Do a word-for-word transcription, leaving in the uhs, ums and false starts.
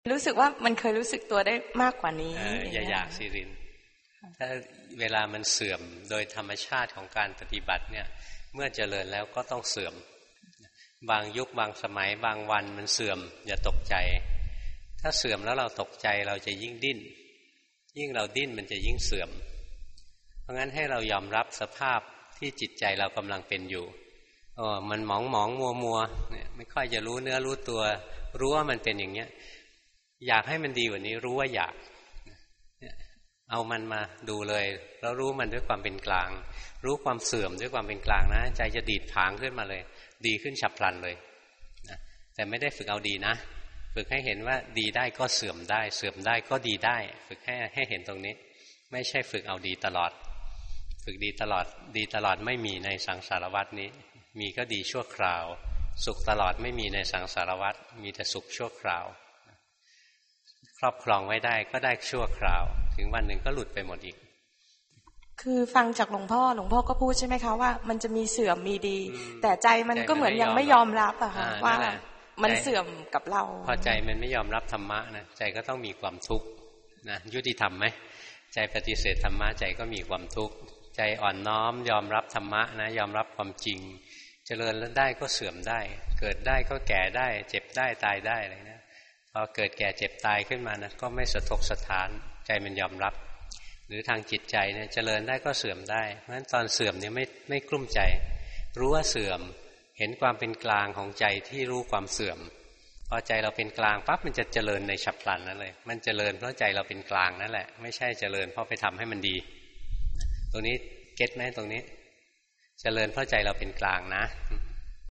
รู้สึกว่ามันเคยรู้สึกตัวได้มากกว่านี้อย่าอยากสิรินถ้าเวลามันเสื่อมโดยธรรมชาติของการปฏิบัติเนี่ยเมื่อเจริญแล้วก็ต้องเสื่อมบางยุคบางสมัยบางวันมันเสื่อมอย่าตกใจถ้าเสื่อมแล้วเราตกใจเราจะยิ่งดิ้นยิ่งเราดิ้นมันจะยิ่งเสื่อมเพราะงั้นให้เรายอมรับสภาพที่จิตใจเรากำลังเป็นอยู่อ๋อมันหมองหมองมัวมัวเนี่ยไม่ค่อยจะรู้เนื้อรู้ตัวรู้ว่ามันเป็นอย่างเนี้ยอยากให้มันดีกว่านี้รู้ว่าอยากเอามันมาดูเลยแล้วรู้มันด้วยความเป็นกลางรู้ความเสื่อมด้วยความเป็นกลางนะใจจะดีดผางขึ้นมาเลยดีขึ้นฉับพลันเลยนะแต่ไม่ได้ฝึกเอาดีนะฝึกให้เห็นว่าดีได้ก็เสื่อมได้เสื่อมได้ก็ดีได้ฝึกให้ให้เห็นตรงนี้ไม่ใช่ฝึกเอาดีตลอดฝึกดีตลอดดีตลอดไม่มีในสังสารวัฏนี้มีก็ดีชั่วคราวสุขตลอดไม่มีในสังสารวัฏมีแต่สุขชั่วคราวครอบครองไว้ได้ก็ได้ชั่วคราวถึงวันหนึ่งก็หลุดไปหมดอีกคือฟังจากหลวงพ่อหลวงพ่อก็พูดใช่ไหมคะว่ามันจะมีเสื่อมมีดีแต่ใจมันก็เหมือนยังไม่ยอมรับอะค่ะว่ามันเสื่อมกับเราพอใจมันไม่ยอมรับธรรมะนะใจก็ต้องมีความทุกข์นะยุติธรรมไหมใจปฏิเสธธรรมะใจก็มีความทุกข์ใจอ่อนน้อมยอมรับธรรมะนะยอมรับความจริงเจริญแล้วได้ก็เสื่อมได้เกิดได้ก็แก่ได้เจ็บได้ตายได้อะไรนะพอเกิดแก่เจ็บตายขึ้นมานะก็ไม่สะทกสะท้านใจมันยอมรับหรือทางจิตใจเนี่ยเจริญได้ก็เสื่อมได้เพราะฉะนั้นตอนเสื่อมเนี่ยไม่ไม่กลุ้มใจรู้ว่าเสื่อมเห็นความเป็นกลางของใจที่รู้ความเสื่อมพอใจเราเป็นกลางปั๊บมันจะเจริญในฉับพลันนั่นเลยมันเจริญเพราะใจเราเป็นกลางนั่นแหละไม่ใช่เจริญเพราะไปทำให้มันดีตรงนี้เก็ทไหมตรงนี้เจริญเพราะใจเราเป็นกลางนะ